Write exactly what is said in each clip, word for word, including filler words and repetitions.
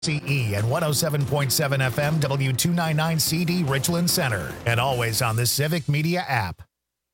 C E and one oh seven point seven F M W two ninety-nine C D Richland Center, and always on the Civic Media app.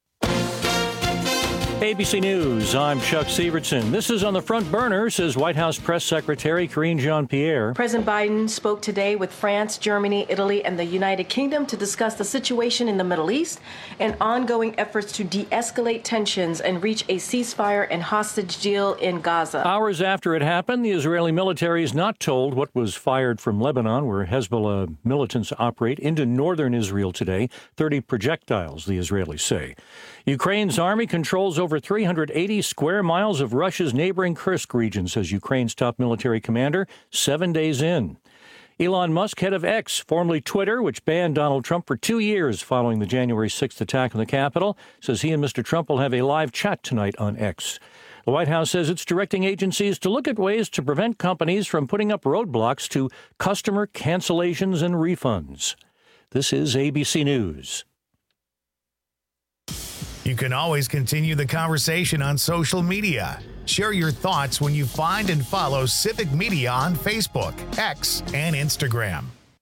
A B C News, I'm Chuck Severson. This is on the front burner, says White House Press Secretary Karine Jean-Pierre. President Biden spoke today with France, Germany, Italy, and the United Kingdom to discuss the situation in the Middle East and ongoing efforts to de-escalate tensions and reach a ceasefire and hostage deal in Gaza. Hours after it happened, the Israeli military is not told what was fired from Lebanon, where Hezbollah militants operate, into northern Israel today. thirty projectiles, the Israelis say. Ukraine's army controls over three hundred eighty square miles of Russia's neighboring Kursk region, says Ukraine's top military commander, seven days in. Elon Musk, head of X, formerly Twitter, which banned Donald Trump for two years following the January sixth attack on the Capitol, says he and Mister Trump will have a live chat tonight on X. The White House says it's directing agencies to look at ways to prevent companies from putting up roadblocks to customer cancellations and refunds. This is A B C News. You can always continue the conversation on social media. Share your thoughts when you find and follow Civic Media on Facebook, X, and Instagram.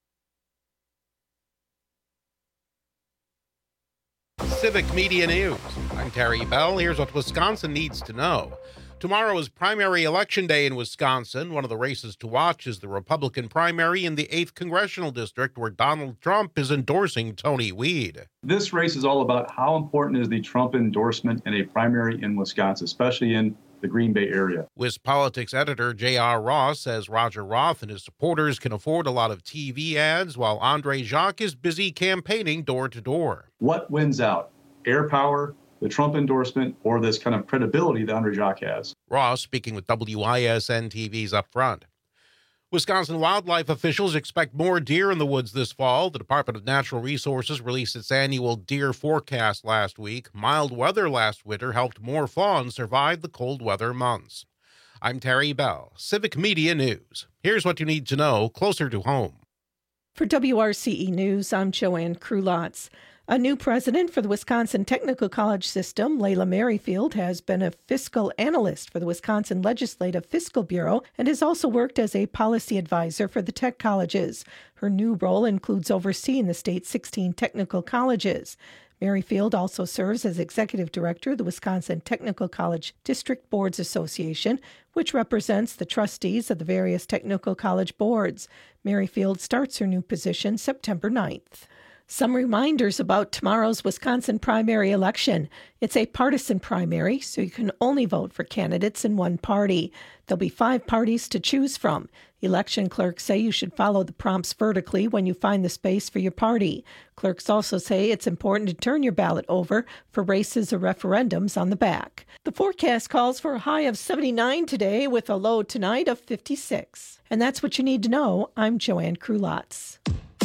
Civic Media News. I'm Terry Bell. Here's what Wisconsin needs to know. Tomorrow is primary election day in Wisconsin. One of the races to watch is the Republican primary in the eighth Congressional District, where Donald Trump is endorsing Tony Weed. This race is all about how important is the Trump endorsement in a primary in Wisconsin, especially in the Green Bay area. WisPolitics editor J R. Ross says Roger Roth and his supporters can afford a lot of T V ads, while Andre Jacques is busy campaigning door to door. What wins out? Air power, the Trump endorsement, or this kind of credibility that Andre Jacques has? Ross speaking with W I S N T V's Up Front. Wisconsin wildlife officials expect more deer in the woods this fall. The Department of Natural Resources released its annual deer forecast last week. Mild weather last winter helped more fawns survive the cold weather months. I'm Terry Bell, Civic Media News. Here's what you need to know closer to home. For W R C E News, I'm Joanne Krulotz. A new president for the Wisconsin Technical College System, Layla Merrifield, has been a fiscal analyst for the Wisconsin Legislative Fiscal Bureau and has also worked as a policy advisor for the tech colleges. Her new role includes overseeing the state's sixteen technical colleges. Merrifield also serves as executive director of the Wisconsin Technical College District Boards Association, which represents the trustees of the various technical college boards. Merrifield starts her new position September ninth. Some reminders about tomorrow's Wisconsin primary election. It's a partisan primary, so you can only vote for candidates in one party. There'll be five parties to choose from. Election clerks say you should follow the prompts vertically when you find the space for your party. Clerks also say it's important to turn your ballot over for races or referendums on the back. The forecast calls for a high of seventy-nine today with a low tonight of fifty-six. And that's what you need to know. I'm Joanne Krulotz.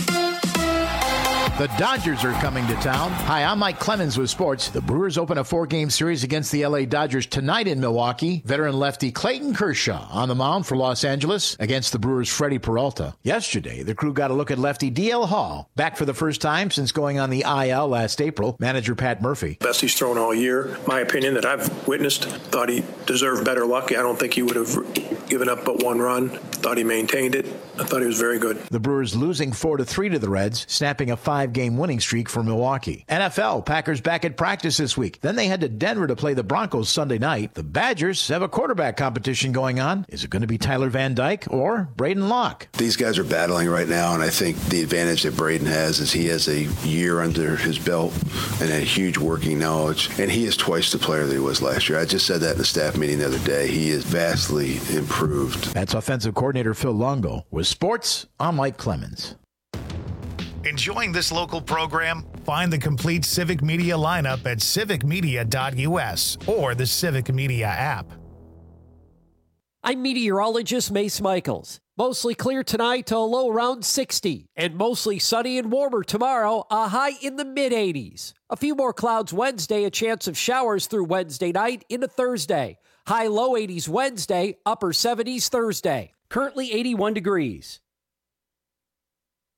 The Dodgers are coming to town. Hi, I'm Mike Clemens with sports. The Brewers open a four-game series against the L A Dodgers tonight in Milwaukee. Veteran lefty Clayton Kershaw on the mound for Los Angeles against the Brewers' Freddie Peralta. Yesterday, the crew got a look at lefty D L Hall, back for the first time since going on the I L last April. Manager Pat Murphy. Best he's thrown all year. My opinion that I've witnessed, thought he deserved better luck. I don't think he would have given up but one run. Thought he maintained it. I thought he was very good. The Brewers losing four to three to the Reds, snapping a five-game winning streak for Milwaukee. N F L, Packers back at practice this week. Then they head to Denver to play the Broncos Sunday night. The Badgers have a quarterback competition going on. Is it going to be Tyler Van Dyke or Braden Locke? These guys are battling right now, and I think the advantage that Braden has is he has a year under his belt and a huge working knowledge, and he is twice the player that he was last year. I just said that in the staff meeting the other day. He is vastly improved. That's offensive coordinator Phil Longo. With sports, I'm Mike Clemens. Enjoying this local program? Find the complete Civic Media lineup at civic media dot u s or the Civic Media app. I'm meteorologist Mace Michaels. Mostly clear tonight to a low around sixty, and mostly sunny and warmer tomorrow, a high in the mid-eighties. A few more clouds Wednesday, a chance of showers through Wednesday night into Thursday. High low eighties Wednesday, upper seventies Thursday. Currently eighty-one degrees.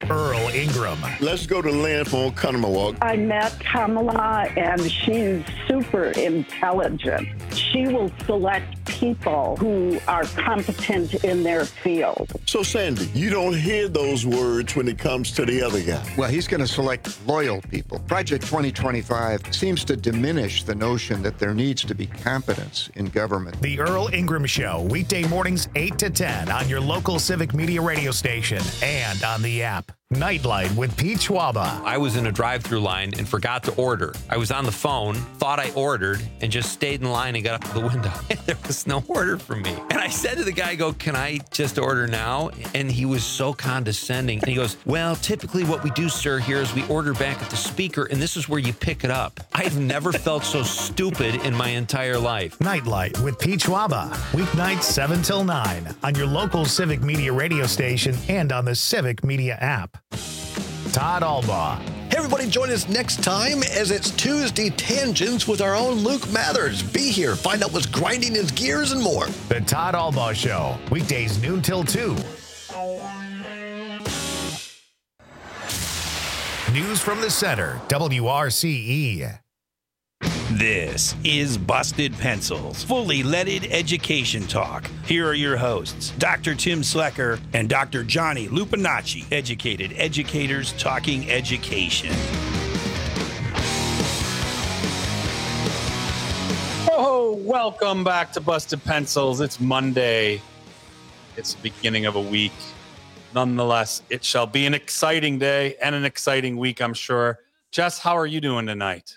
Earl Ingram. Let's go to Lynn for Oconomowoc. I met Kamala, and she's super intelligent. She will select people who are competent in their field. So, Sandy, you don't hear those words when it comes to the other guy. Well, he's going to select loyal people. Project twenty twenty-five seems to diminish the notion that there needs to be competence in government. The Earl Ingram Show, weekday mornings eight to ten on your local Civic Media radio station and on the app. Nightlight with Pete Schwaba. I was in a drive-through line and forgot to order. I was on the phone, thought I ordered, and just stayed in line and got up to the window. There was no order for me. And I said to the guy, I go, can I just order now? And he was so condescending. And he goes, well, typically what we do, sir, here is we order back at the speaker, and this is where you pick it up. I've never felt so stupid in my entire life. Nightlight with Pete Schwaba. Weeknights seven till nine on your local Civic Media radio station and on the Civic Media app. Todd Albaugh. Hey, everybody, join us next time as it's Tuesday Tangents with our own Luke Mathers. Be here, find out what's grinding his gears and more. The Todd Albaugh Show, weekdays noon till two. News from the center, W R C E. This is Busted Pencils, fully leaded education talk. Here are your hosts, Doctor Tim Slecker and Doctor Johnny Lupinacci, educated educators talking education. Oh, welcome back to Busted Pencils. It's Monday. It's the beginning of a week. Nonetheless, it shall be an exciting day and an exciting week, I'm sure. Jess, how are you doing tonight?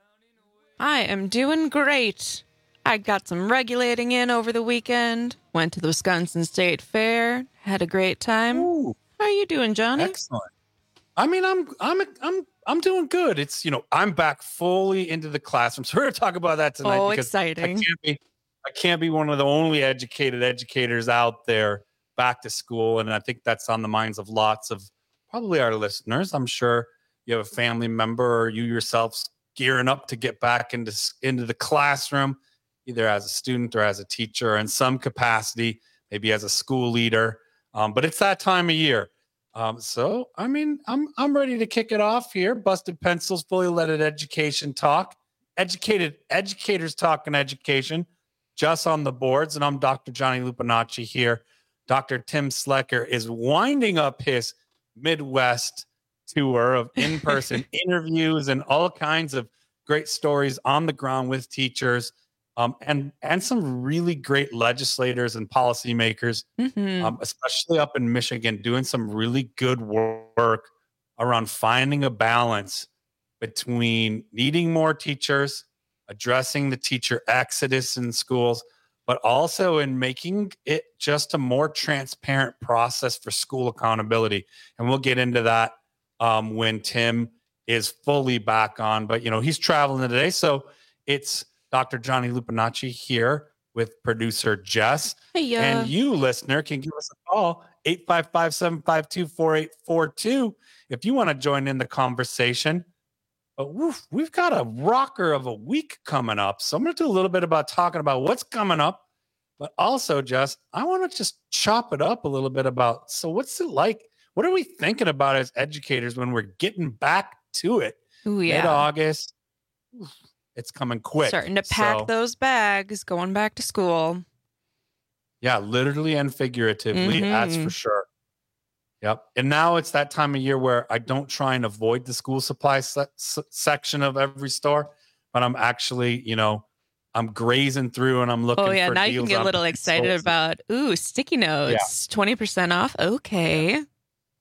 I am doing great. I got some regulating in over the weekend, went to the Wisconsin State Fair, had a great time. Ooh. How are you doing, Johnny? Excellent. I mean, I'm I'm I'm I'm doing good. It's, you know, I'm back fully into the classroom. So we're going to talk about that tonight. Oh, because exciting. I can't be I can't be one of the only educated educators out there back to school. And I think that's on the minds of lots of probably our listeners. I'm sure you have a family member or you yourself gearing up to get back into, into the classroom, either as a student or as a teacher or in some capacity, maybe as a school leader. Um, but it's that time of year. Um, so, I mean, I'm I'm ready to kick it off here. Busted Pencils, fully leaded education talk. Educated educators talking education, just on the boards. And I'm Doctor Johnny Lupinacci here. Doctor Tim Slecker is winding up his Midwest tour of in-person interviews and all kinds of great stories on the ground with teachers, um, and and some really great legislators and policymakers, mm-hmm. um, especially up in Michigan, doing some really good work around finding a balance between needing more teachers, addressing the teacher exodus in schools, but also in making it just a more transparent process for school accountability. And we'll get into that Um, when Tim is fully back on. But, you know, he's traveling today. So it's Doctor Johnny Lupinacci here with producer Jess. Hey, uh, and you, listener, can give us a call, eight five five, seven five two, four eight four two, if you want to join in the conversation. But woof, we've got a rocker of a week coming up. So I'm going to do a little bit about talking about what's coming up. But also, Jess, I want to just chop it up a little bit about, so what's it like? What are we thinking about as educators when we're getting back to it? Ooh, yeah. Mid-August, it's coming quick. Starting to pack so, those bags, going back to school. Yeah, literally and figuratively, Mm-hmm. that's for sure. Yep. And now it's that time of year where I don't try and avoid the school supply se- se- section of every store, but I'm actually, you know, I'm grazing through and I'm looking for Oh, yeah. for now you can get a little excited stores. about, ooh, sticky notes, yeah. twenty percent off. Okay. Yeah.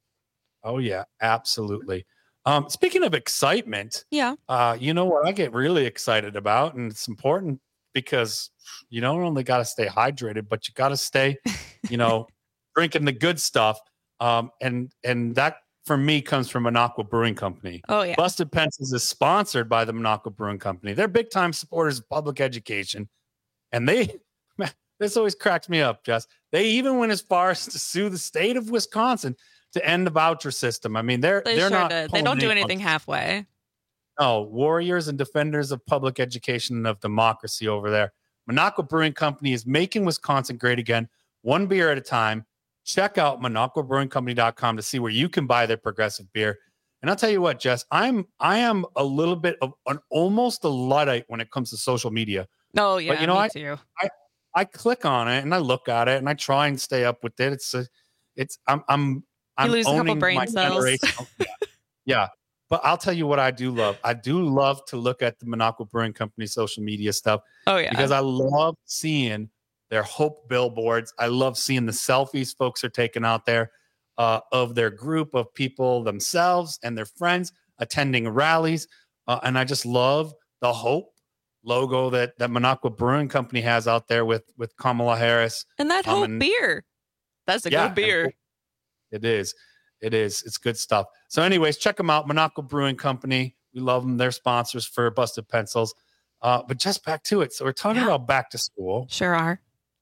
Oh, yeah, absolutely. Um, speaking of excitement, yeah, uh, you know what I get really excited about, and it's important because you don't only got to stay hydrated, but you got to stay, you know, drinking the good stuff. Um, and and that for me comes from Minocqua Brewing Company. Oh, yeah. Busted Pencils is sponsored by the Minocqua Brewing Company. They're big time supporters of public education, and they man, this always cracks me up, Jess. They even went as far as to sue the state of Wisconsin to end the voucher system. I mean, they're they they're sure not. Did. They don't do anything punches. halfway. No, warriors and defenders of public education and of democracy over there. Minocqua Brewing Company is making Wisconsin great again, one beer at a time. check out Minocqua Brewing Company dot com to see where you can buy their progressive beer. And I'll tell you what, Jess, I'm I am a little bit of an almost a Luddite when it comes to social media. Oh yeah, but you know, me I, too. I I click on it and I look at it and I try and stay up with it. It's a, it's I'm I'm I'm you lose a couple owning brain my cells. generation. yeah. yeah. But I'll tell you what I do love. I do love to look at the Minocqua Brewing Company social media stuff. Oh yeah. Because I love seeing their hope billboards. I love seeing the selfies folks are taking out there uh, of their group of people themselves and their friends attending rallies. Uh, and I just love the hope logo that, that Minocqua Brewing Company has out there with, with Kamala Harris. And that um, Hope and, beer. That's a yeah, good beer. It is. It is. It's good stuff. So anyways, check them out. Minocqua Brewing Company. We love them. They're sponsors for Busted Pencils. Uh, but just back to it. So we're talking yeah. about back to school. Sure are.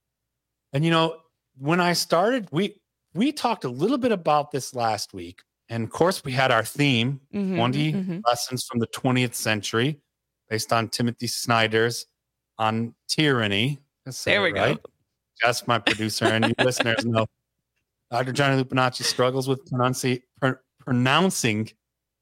And, you know, when I started, we we talked a little bit about this last week. And, of course, we had our theme, mm-hmm, twenty mm-hmm. lessons from the twentieth century, based on Timothy Snyder's On Tyranny. There we right. go. Jess, my producer, and you listeners know Doctor Johnny Lupinacci struggles with pronunci- pr- pronouncing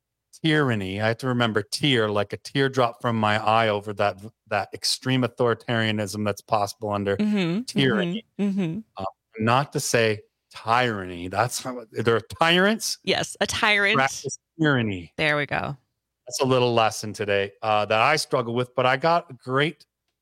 tyranny. I have to remember tear, like a teardrop from my eye over that that extreme authoritarianism that's possible under mm-hmm, tyranny. Mm-hmm, mm-hmm. Uh, not to say tyranny. That's how they're tyrants. Yes, a tyrant. Practice tyranny. There we go. That's a little lesson today uh, that I struggle with, but I got a great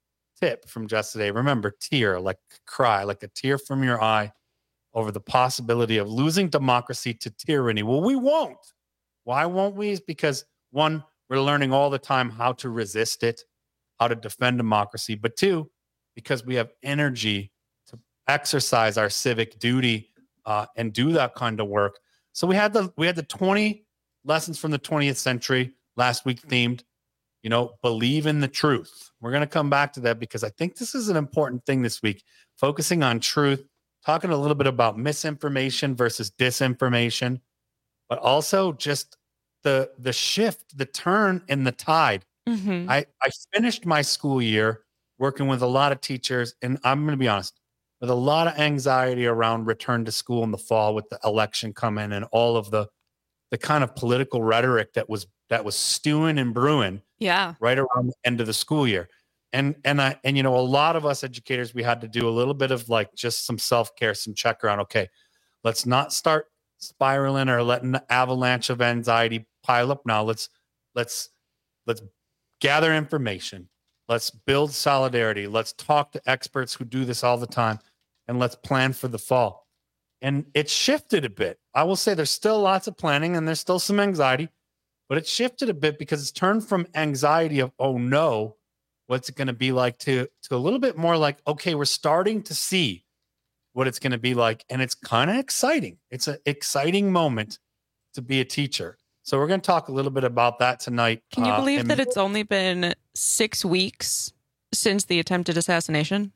tip from Jess today. Remember, tear, like cry, like a tear from your eye over the possibility of losing democracy to tyranny. Well, we won't. Why won't we? Is because one, we're learning all the time how to resist it, how to defend democracy. But two, because we have energy to exercise our civic duty uh, and do that kind of work. So we had the we had the twenty lessons from the twentieth century last week themed, you know, believe in the truth. We're going to come back to that because I think this is an important thing this week, focusing on truth, talking a little bit about misinformation versus disinformation, but also just the the shift, the turn in the tide. Mm-hmm. I, I finished my school year working with a lot of teachers, and I'm going to be honest, with a lot of anxiety around return to school in the fall with the election coming and all of the the kind of political rhetoric that was that was stewing and brewing yeah. right around the end of the school year. And and I and you know, a lot of us educators, we had to do a little bit of like just some self-care, some check around. Okay, let's not start spiraling or letting the avalanche of anxiety pile up now. Let's let's let's gather information. Let's build solidarity. Let's talk to experts who do this all the time, and let's plan for the fall. And it shifted a bit. I will say there's still lots of planning and there's still some anxiety, but it shifted a bit because it's turned from anxiety of, oh no, what's it going to be like, to, to a little bit more like, okay, we're starting to see what it's going to be like. And it's kind of exciting. It's an exciting moment to be a teacher. So we're going to talk a little bit about that tonight. Can you uh, believe and- that it's only been six weeks since the attempted assassination?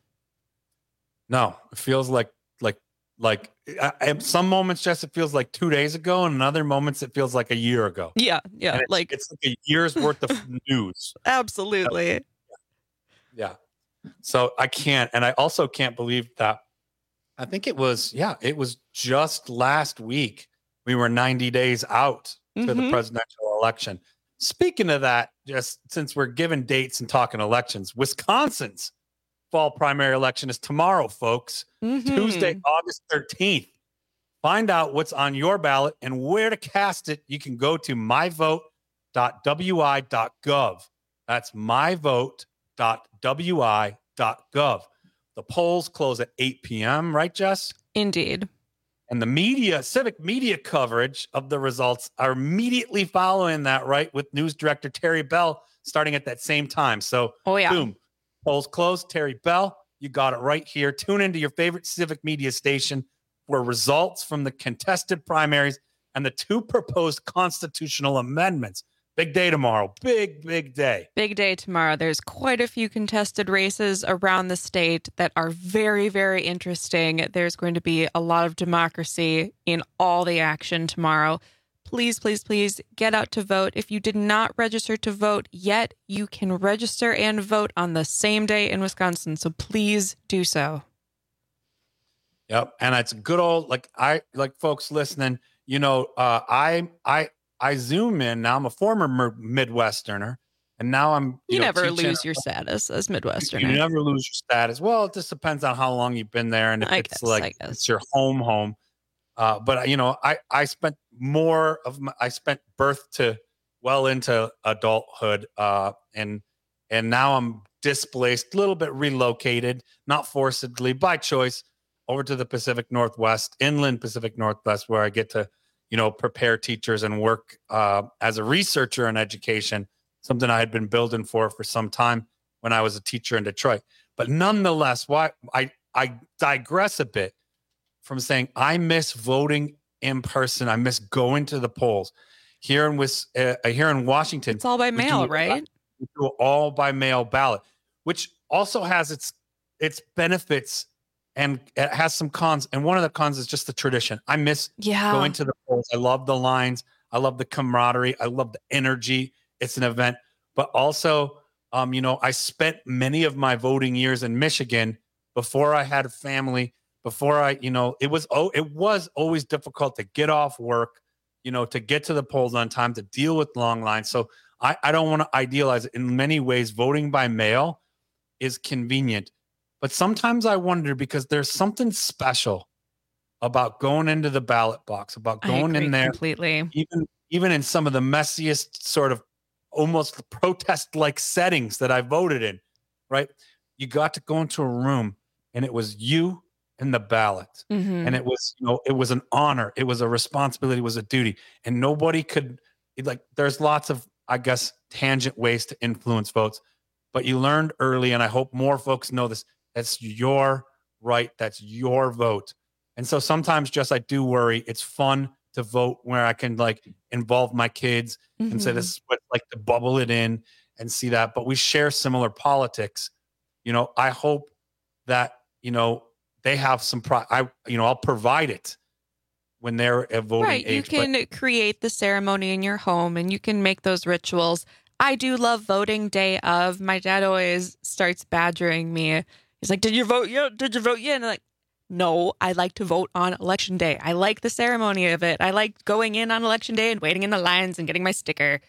No, it feels like, like, like I, at some moments, Jess, it feels like two days ago, and in other moments, it feels like a year ago. Yeah, yeah, And it's, like it's like a year's worth of news. Absolutely. Yeah. So I can't, and I also can't believe that. I think it was, yeah, it was just last week we were ninety days out to Mhm. the presidential election. Speaking of that, just since we're giving dates and talking elections, Wisconsin's fall primary election is tomorrow, folks. Mhm. Tuesday, August thirteenth. Find out what's on your ballot and where to cast it. You can go to my vote dot w i dot gov. That's my vote dot w i dot gov. The polls close at eight p.m., right, Jess? Indeed. And the media, civic media coverage of the results are immediately following that, right, with news director Terry Bell starting at that same time. So, oh, yeah. boom, polls closed. Terry Bell, you got it right here. Tune into your favorite civic media station for results from the contested primaries and the two proposed constitutional amendments. Big day tomorrow. Big, big day. Big day tomorrow. There's quite a few contested races around the state that are very, very interesting. There's going to be a lot of democracy in all the action tomorrow. Please, please, please get out to vote. If you did not register to vote yet, you can register and vote on the same day in Wisconsin. So please do so. Yep. And it's good old, like I, like folks listening, you know, uh, I, I, I zoom in now. I'm a former Midwesterner, and now I'm, you, you know, never teaching. lose your status as Midwesterner. You never lose your status. Well, it just depends on how long you've been there. And if I it's guess, like, it's your home, home. Uh, but you know, I, I spent more of my, I spent birth to well into adulthood. Uh, and, and now I'm displaced, a little bit relocated, not forcibly, by choice, over to the Pacific Northwest, inland Pacific Northwest, where I get to, you know, prepare teachers and work uh, as a researcher in education, something I had been building for for some time when I was a teacher in Detroit. But nonetheless, why I, I digress a bit from saying I miss voting in person. I miss going to the polls. Here in, uh, here in Washington. It's all by mail, do, right? We do all by mail ballot, which also has its its benefits. And it has some cons. And one of the cons is just the tradition. I miss yeah. going to the polls. I love the lines. I love the camaraderie. I love the energy. It's an event. But also, um, you know, I spent many of my voting years in Michigan before I had a family, before I, you know, it was, oh, it was always difficult to get off work, you know, to get to the polls on time, to deal with long lines. So I, I don't want to idealize it. In many ways, voting by mail is convenient. But sometimes I wonder, because there's something special about going into the ballot box, about going in there completely, even even in some of the messiest sort of almost protest-like settings that I voted in, right? You got to go into a room, and it was you and the ballot, mm-hmm. and it was, you know, it was an honor, it was a responsibility, it was a duty, and nobody could, like, there's lots of, I guess, tangent ways to influence votes, but you learned early, and I hope more folks know this. That's your right. That's your vote. And so sometimes just I do worry. It's fun to vote where I can like involve my kids mm-hmm. and say this is what like to bubble it in and see that. But we share similar politics. You know, I hope that, you know, they have some pro I you know, I'll provide it when they're at voting right. age. You can but- create the ceremony in your home and you can make those rituals. I do love voting day of. My dad always starts badgering me. He's like, did you vote yet? Did you vote yet? And I'm like, no, I like to vote on election day. I like the ceremony of it. I like going in on election day and waiting in the lines and getting my sticker.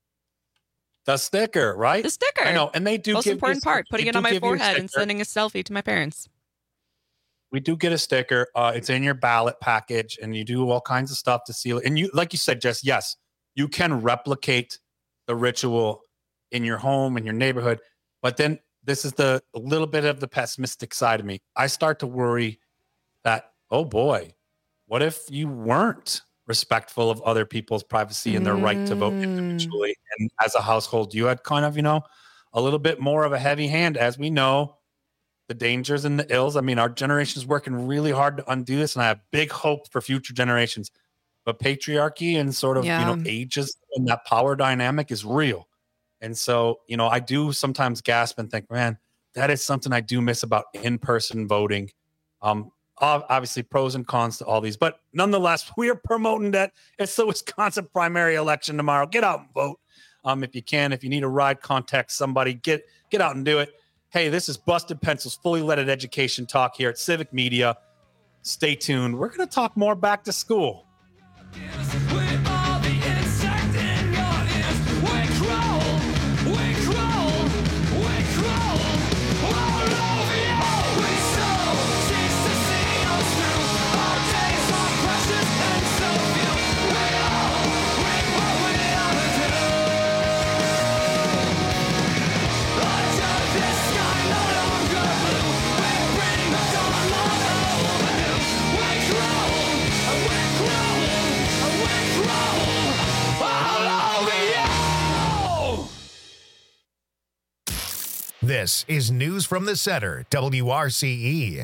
The sticker, right? The sticker. I know. And they do Most give important you, part, putting it on my forehead and sending a selfie to my parents. We do get a sticker. Uh, it's in your ballot package and you do all kinds of stuff to seal it. And you, like you said, Jess, yes, you can replicate the ritual in your home, in your neighborhood. But then this is the a little bit of the pessimistic side of me. I start to worry that, oh boy, what if you weren't respectful of other people's privacy and their mm. right to vote individually? And as a household, you had kind of, you know, a little bit more of a heavy hand, as we know, the dangers and the ills. I mean, our generation is working really hard to undo this, and I have big hope for future generations. But patriarchy and sort of, yeah. you know, ages and that power dynamic is real. And so, you know, I do sometimes gasp and think, man, that is something I do miss about in-person voting. Um, obviously, pros and cons to all these. But nonetheless, we are promoting that. It's the Wisconsin primary election tomorrow. Get out and vote um, if you can. If you need a ride, contact somebody. Get, get out and do it. Hey, this is Busted Pencils, fully leaded education talk here at Civic Media. Stay tuned. We're going to talk more back to school. This is News from the Center, W R C E.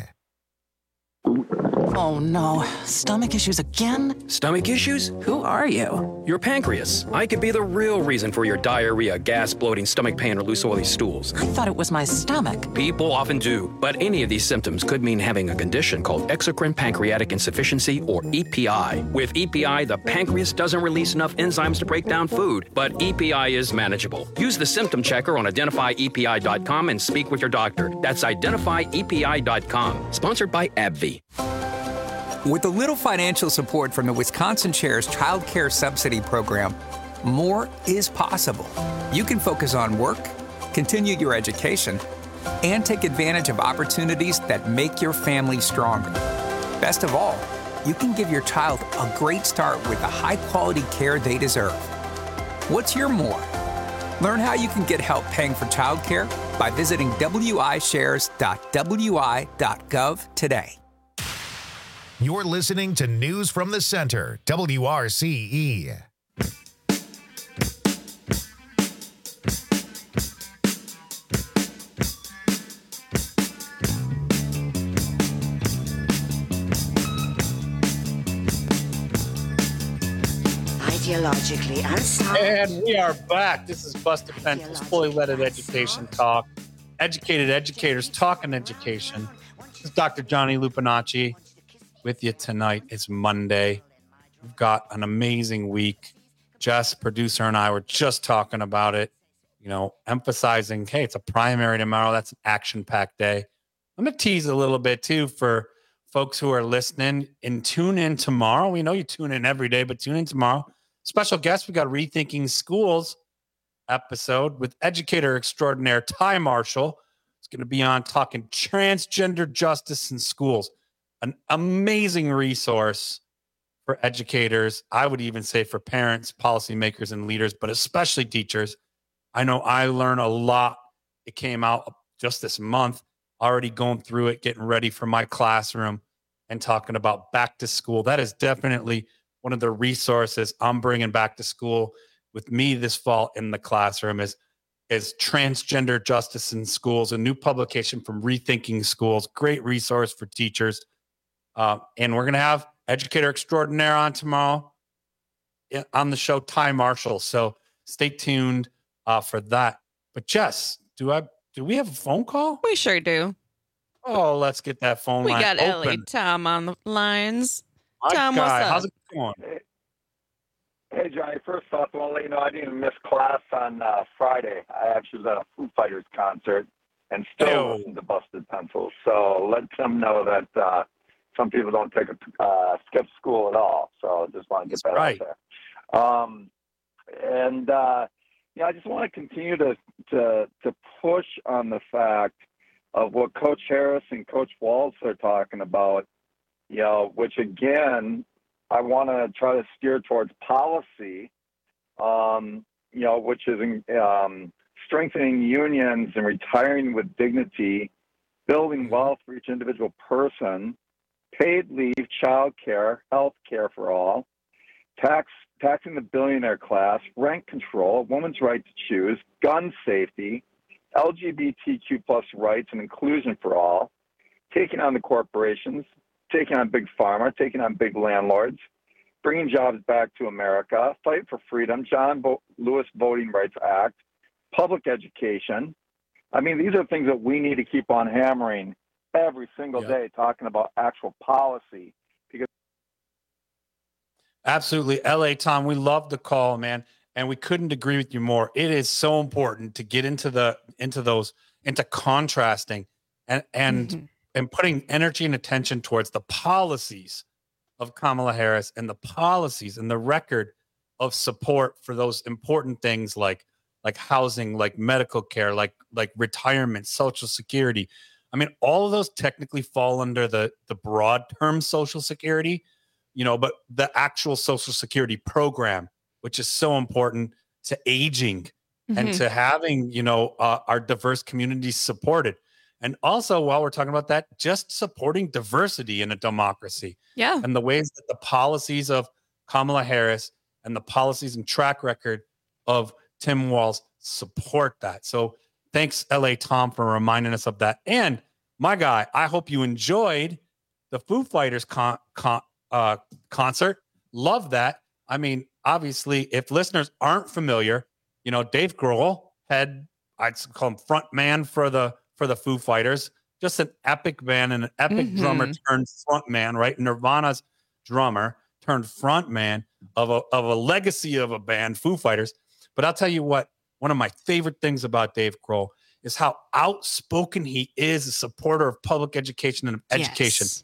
Oh no, stomach issues again? Stomach issues? Who are you? Your pancreas. I could be the real reason for your diarrhea, gas, bloating, stomach pain, or loose oily stools. I thought it was my stomach. People often do, but any of these symptoms could mean having a condition called exocrine pancreatic insufficiency, or E P I. With E P I, the pancreas doesn't release enough enzymes to break down food, but E P I is manageable. Use the symptom checker on identify E P I dot com and speak with your doctor. That's identify E P I dot com. Sponsored by AbbVie. With a little financial support from the Wisconsin Chair's Child Care Subsidy Program, more is possible. You can focus on work, continue your education, and take advantage of opportunities that make your family stronger. Best of all, you can give your child a great start with the high-quality care they deserve. What's your more? Learn how you can get help paying for childcare by visiting w i shares dot w i dot gov today. You're listening to News from the Center, W R C E. Ideologically unsound. And we are back. This is Busted Pencils, fully leaded education talk. Educated educators talking education. This is Doctor Johnny Lupinacci with you tonight. It's Monday. We've got an amazing week. Jess, producer, and I were just talking about it, you know, emphasizing, hey, it's a primary tomorrow. That's an action-packed day. I'm going to tease a little bit, too, for folks who are listening. And tune in tomorrow. We know you tune in every day, but tune in tomorrow. Special guest, we got Rethinking Schools episode with educator extraordinaire Ty Marshall. It's going to be on talking transgender justice in schools. An amazing resource for educators. I would even say for parents, policymakers, and leaders, but especially teachers. I know I learned a lot. It came out just this month, already going through it, getting ready for my classroom and talking about back to school. That is definitely one of the resources I'm bringing back to school with me this fall in the classroom is, is Transgender Justice in Schools, a new publication from Rethinking Schools. Great resource for teachers. Uh, and we're going to have educator extraordinaire on tomorrow on the show, Ty Marshall. So stay tuned uh, for that. But Jess, do I do we have a phone call? We sure do. Oh, let's get that phone we line got open. Ellie Tom on the lines. My Tom, guy, what's up? how's it going? Hey, hey, Johnny. First off, I want to let you know I didn't miss class on uh, Friday. I actually was at a Foo Fighters concert and still listened to Busted Pencils. So let them know that uh, some people don't take a uh, skip school at all. So just want to get That's that right. out there. Um, and uh, yeah, I just want to continue to, to to push on the fact of what Coach Harris and Coach Waltz are talking about. You know, which again, I want to try to steer towards policy. Um, you know, which is um, strengthening unions and retiring with dignity, building wealth for each individual person, paid leave, child care, health care for all, tax taxing the billionaire class, rent control, women's right to choose, gun safety, L G B T Q plus rights and inclusion for all, taking on the corporations, taking on big pharma, taking on big landlords, bringing jobs back to America, fight for freedom, John Bo- Lewis Voting Rights Act, public education. I mean, these are things that we need to keep on hammering every single Yeah. day, talking about actual policy. Because Absolutely. L A, Tom, we love the call, man. And we couldn't agree with you more. It is so important to get into the into those into contrasting and and Mm-hmm. and putting energy and attention towards the policies of Kamala Harris and the policies and the record of support for those important things like like housing, like medical care, like like retirement, Social Security. I mean, all of those technically fall under the the broad term Social Security, you know, but the actual Social Security program, which is so important to aging and Mhm. to having, you know, uh, our diverse communities supported. And also, while we're talking about that, just supporting diversity in a democracy. Yeah. And the ways that the policies of Kamala Harris and the policies and track record of Tim Walz support that. So thanks, L A Tom, for reminding us of that. And my guy, I hope you enjoyed the Foo Fighters con- con- uh, concert. Love that. I mean, obviously, if listeners aren't familiar, you know, Dave Grohl had, I'd call him front man for the for the Foo Fighters, just an epic band and an epic Mhm. drummer turned front man, right? Nirvana's drummer turned front man of a of a legacy of a band, Foo Fighters. But I'll tell you what, one of my favorite things about Dave Grohl is how outspoken he is, a supporter of public education and of education. Yes.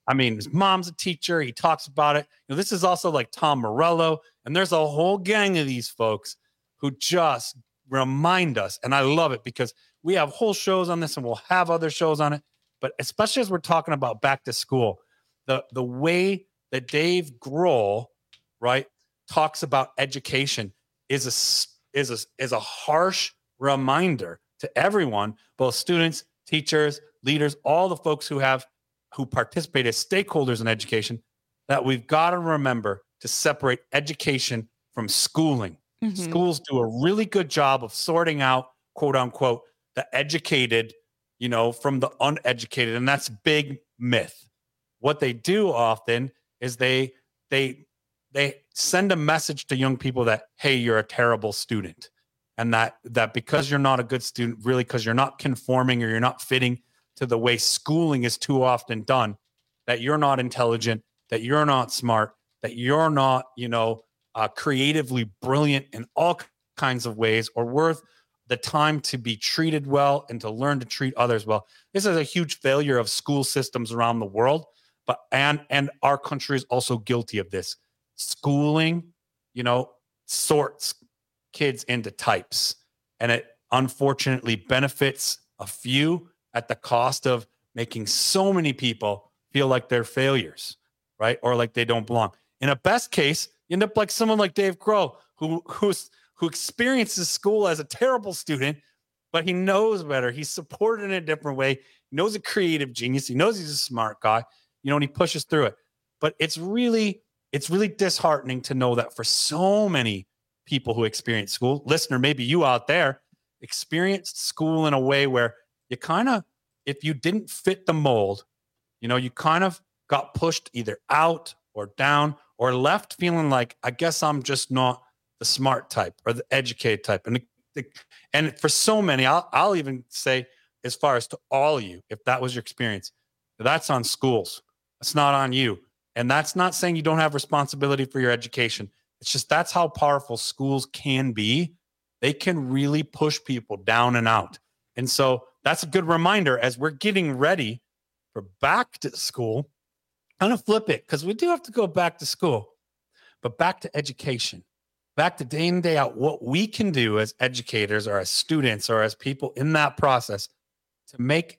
I mean, his mom's a teacher. He talks about it. You know, this is also like Tom Morello. And there's a whole gang of these folks who just remind us. And I love it because we have whole shows on this and we'll have other shows on it. But especially as we're talking about back to school, the, the way that Dave Grohl, right, talks about education is a, is a, is a harsh reminder to everyone, both students, teachers, leaders, all the folks who have who participate as stakeholders in education, that we've got to remember to separate education from schooling. Mm-hmm. Schools do a really good job of sorting out, quote unquote, the educated, you know, from the uneducated. And that's big myth. What they do often is they, they, they send a message to young people that, hey, you're a terrible student. And that, that because you're not a good student, really because you're not conforming or you're not fitting to the way schooling is too often done, that you're not intelligent, that you're not smart, that you're not, you know, uh, creatively brilliant in all kinds of ways or worth the time to be treated well and to learn to treat others well. This is a huge failure of school systems around the world, but and and our country is also guilty of this. Schooling, you know, sorts kids into types, and it unfortunately benefits a few at the cost of making so many people feel like they're failures, right? Or like they don't belong. In a best case, you end up like someone like Dave Grohl, who who's who experiences school as a terrible student, but he knows better. He's supported in a different way. He knows a creative genius. He knows he's a smart guy, you know, and he pushes through it. But it's really, it's really disheartening to know that for so many people who experience school, listener, maybe you out there, experienced school in a way where you kind of, if you didn't fit the mold, you know, you kind of got pushed either out or down or left feeling like, I guess I'm just not the smart type or the educated type. And the, and for so many, I'll, I'll even say as far as to all of you, if that was your experience, that's on schools. It's not on you. And that's not saying you don't have responsibility for your education. It's just that's how powerful schools can be. They can really push people down and out. And so that's a good reminder as we're getting ready for back to school. I'm going to flip it because we do have to go back to school, but back to education, back to day in, day out, what we can do as educators or as students or as people in that process to make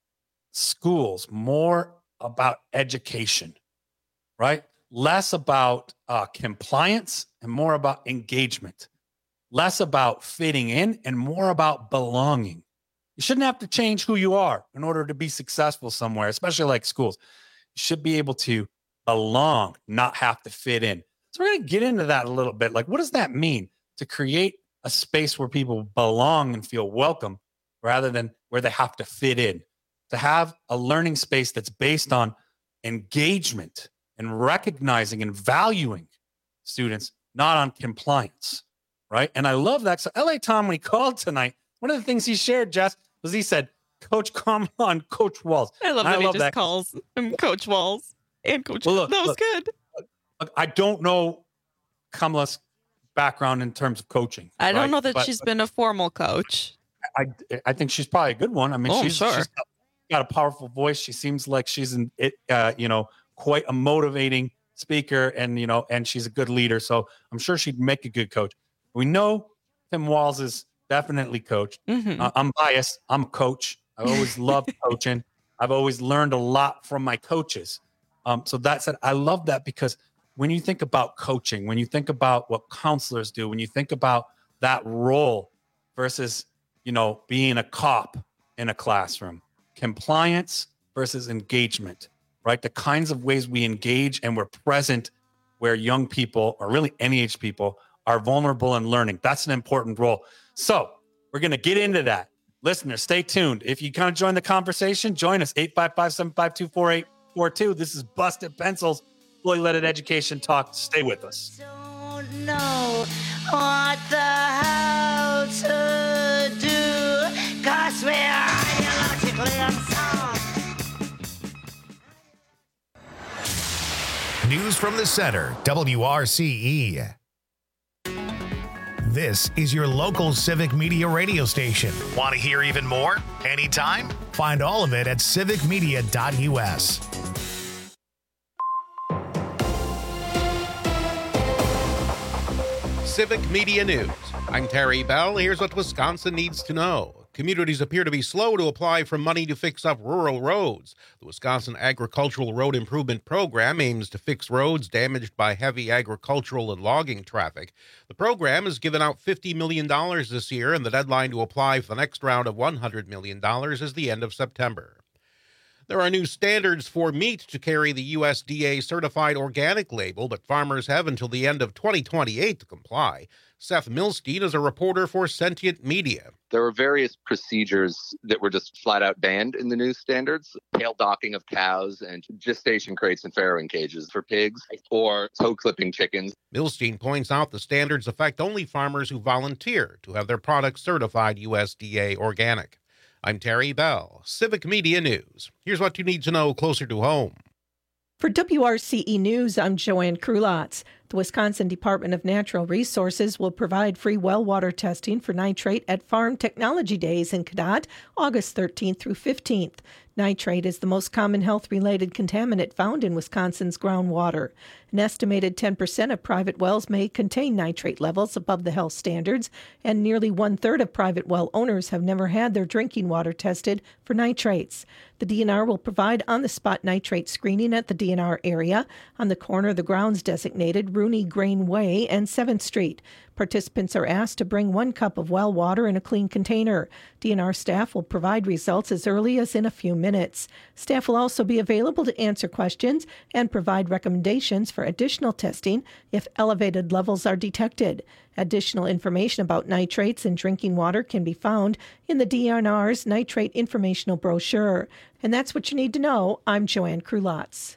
schools more about education, right? Less about uh, compliance and more about engagement, less about fitting in and more about belonging. You shouldn't have to change who you are in order to be successful somewhere, especially like schools. You should be able to belong, not have to fit in. So we're going to get into that a little bit. Like, what does that mean to create a space where people belong and feel welcome rather than where they have to fit in? To have a learning space that's based on engagement and recognizing and valuing students, not on compliance, right? And I love that. So L A Tom, when he called tonight, one of the things he shared, Jess, was he said, Coach Kamala and Coach Walls. I love and that I he love just that. calls him Coach Walls and Coach. Well, look, that was look, good. Look, I don't know Kamala's background in terms of coaching. I don't right? know that But- she's but been a formal coach. I I think she's probably a good one. I mean, Oh, she's, sure. she's got, got a powerful voice. She seems like she's an it, uh, you know, quite a motivating speaker, and you know, and she's a good leader. So I'm sure she'd make a good coach. We know Tim Walz is definitely coached. Mhm. Uh, I'm biased. I'm a coach. I always loved coaching. I've always learned a lot from my coaches. Um, so that said, I love that because when you think about coaching, when you think about what counselors do, when you think about that role versus, you know, being a cop in a classroom, compliance versus engagement, right? The kinds of ways we engage and we're present where young people, or really any age people, are vulnerable and learning. That's an important role. So we're going to get into that. Listeners, stay tuned. If you kind of join the conversation, join us, eight five five, seven five two, four eight four two. This is Busted Pencils, fully leaded education talk. Stay with us. Don't know what the hell to do, 'cause we're ideologically unsound. News from the center, W R C E. This is your local civic media radio station. Want to hear even more? Anytime? Find all of it at civic media dot U S. Civic Media News. I'm Terry Bell. Here's what Wisconsin needs to know. Communities appear to be slow to apply for money to fix up rural roads. The Wisconsin Agricultural Road Improvement Program aims to fix roads damaged by heavy agricultural and logging traffic. The program has given out fifty million dollars this year, and the deadline to apply for the next round of one hundred million dollars is the end of September. There are new standards for meat to carry the U S D A certified organic label, but farmers have until the end of twenty twenty-eight to comply. Seth Milstein is a reporter for Sentient Media. There were various procedures that were just flat out banned in the new standards. Tail docking of cows and gestation crates and farrowing cages for pigs, or toe clipping chickens. Milstein points out the standards affect only farmers who volunteer to have their products certified U S D A organic. I'm Terry Bell, Civic Media News. Here's what you need to know closer to home. For W R C E News, I'm Joanne Krulotz. The Wisconsin Department of Natural Resources will provide free well water testing for nitrate at Farm Technology Days in Cadott, August thirteenth through fifteenth. Nitrate is the most common health-related contaminant found in Wisconsin's groundwater. An estimated ten percent of private wells may contain nitrate levels above the health standards, and nearly one-third of private well owners have never had their drinking water tested for nitrates. The D N R will provide on-the-spot nitrate screening at the D N R area on the corner of the grounds designated Rooney Grain Way and seventh Street. Participants are asked to bring one cup of well water in a clean container. D N R staff will provide results as early as in a few minutes. Staff will also be available to answer questions and provide recommendations for additional testing if elevated levels are detected. Additional information about nitrates in drinking water can be found in the D N R's Nitrate Informational Brochure. And that's what you need to know. I'm Joanne Krulotz.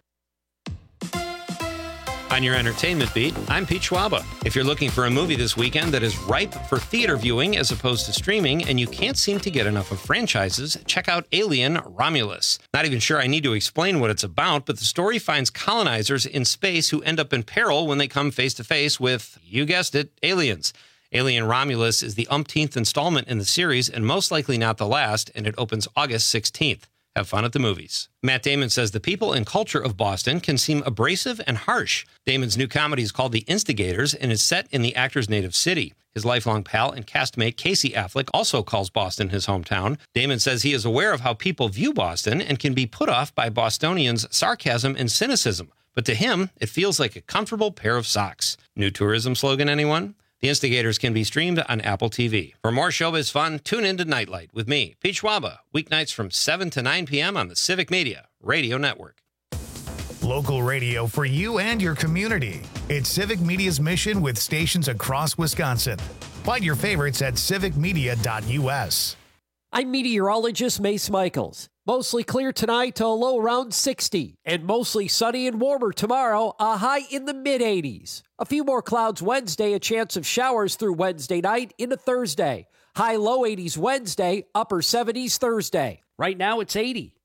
On your entertainment beat, I'm Pete Schwaba. If you're looking for a movie this weekend that is ripe for theater viewing as opposed to streaming, and you can't seem to get enough of franchises, check out Alien Romulus. Not even sure I need to explain what it's about, but the story finds colonizers in space who end up in peril when they come face to face with, you guessed it, aliens. Alien Romulus is the umpteenth installment in the series and most likely not the last, and it opens August sixteenth. Have fun at the movies. Matt Damon says the people and culture of Boston can seem abrasive and harsh. Damon's new comedy is called The Instigators and is set in the actor's native city. His lifelong pal and castmate Casey Affleck also calls Boston his hometown. Damon says he is aware of how people view Boston and can be put off by Bostonians' sarcasm and cynicism. But to him, it feels like a comfortable pair of socks. New tourism slogan, anyone? The Instigators can be streamed on Apple T V. For more showbiz fun, tune in to Nightlight with me, Pete Schwaba, weeknights from seven to nine p.m. on the Civic Media Radio Network. Local radio for you and your community. It's Civic Media's mission with stations across Wisconsin. Find your favorites at civic media dot u s. I'm meteorologist Mace Michaels. Mostly clear tonight to a low around sixty, and mostly sunny and warmer tomorrow, a high in the mid eighties. A few more clouds Wednesday, a chance of showers through Wednesday night into Thursday. High low eighties Wednesday, upper seventies Thursday. Right now it's eighty.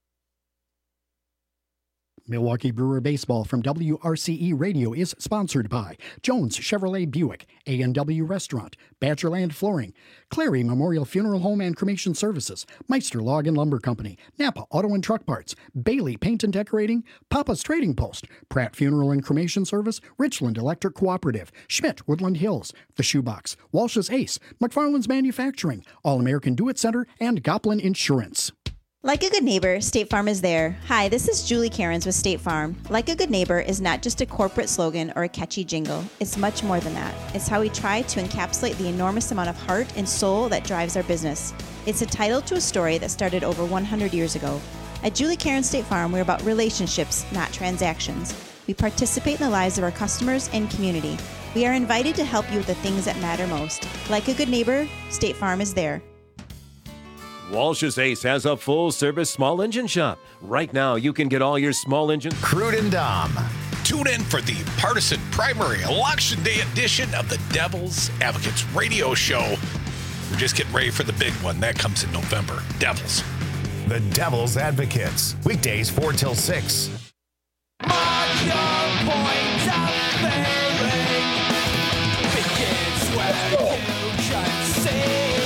Milwaukee Brewer Baseball from W R C E Radio is sponsored by Jones Chevrolet Buick, A and W Restaurant, Badgerland Flooring, Clary Memorial Funeral Home and Cremation Services, Meister Log and Lumber Company, Napa Auto and Truck Parts, Bailey Paint and Decorating, Papa's Trading Post, Pratt Funeral and Cremation Service, Richland Electric Cooperative, Schmidt Woodland Hills, The Shoebox, Walsh's Ace, McFarland's Manufacturing, All-American Do-It Center, and Goplin Insurance. Like a good neighbor, State Farm is there. Hi, this is Julie Cairns with State Farm. Like a good neighbor is not just a corporate slogan or a catchy jingle. It's much more than that. It's how we try to encapsulate the enormous amount of heart and soul that drives our business. It's a title to a story that started over one hundred years ago. At Julie Cairns State Farm, we're about relationships, not transactions. We participate in the lives of our customers and community. We are invited to help you with the things that matter most. Like a good neighbor, State Farm is there. Walsh's Ace has a full-service small engine shop. Right now, you can get all your small engine... Crude and Dom. Tune in for the partisan primary election day edition of the Devil's Advocates radio show. We're just getting ready for the big one. That comes in November. Devils. The Devil's Advocates. Weekdays four till six. Mark your points of bearing. Begins where you should say.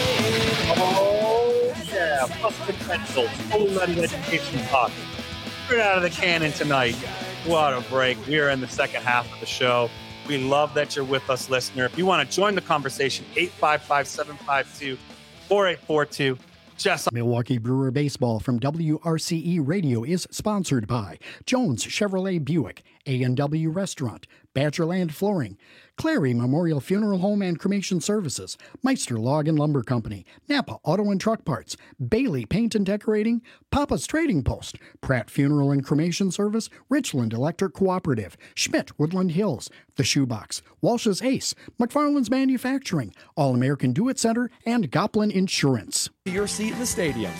Yeah, Busted Pencils, fully loaded education talk. Straight out of the cannon tonight. What a break. We are in the second half of the show. We love that you're with us, listener. If you want to join the conversation, eight five five, seven five two, four eight four two. Jess. Milwaukee Brewer Baseball from W R C E Radio is sponsored by Jones Chevrolet Buick, A and W Restaurant, Badgerland Flooring, Clary Memorial Funeral Home and Cremation Services, Meister Log and Lumber Company, Napa Auto and Truck Parts, Bailey Paint and Decorating, Papa's Trading Post, Pratt Funeral and Cremation Service, Richland Electric Cooperative, Schmidt Woodland Hills, The Shoebox, Walsh's Ace, McFarland's Manufacturing, All American Do It Center, and Goplin Insurance. Your seat in the stadium.